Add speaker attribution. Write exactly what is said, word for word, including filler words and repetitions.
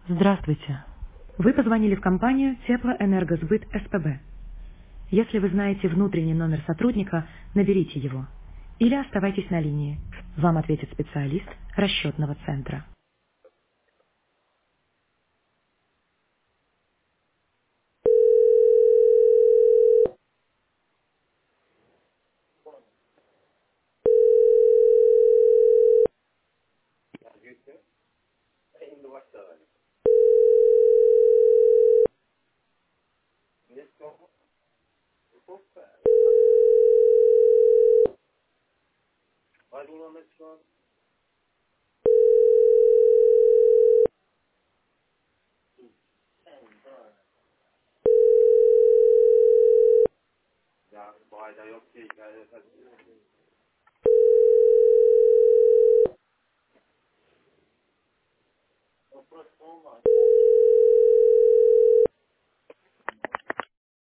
Speaker 1: Здравствуйте. Вы позвонили в компанию Теплоэнергосбыт СПБ. Если вы знаете внутренний номер сотрудника, наберите его. Или оставайтесь на линии. Вам ответит специалист расчетного центра.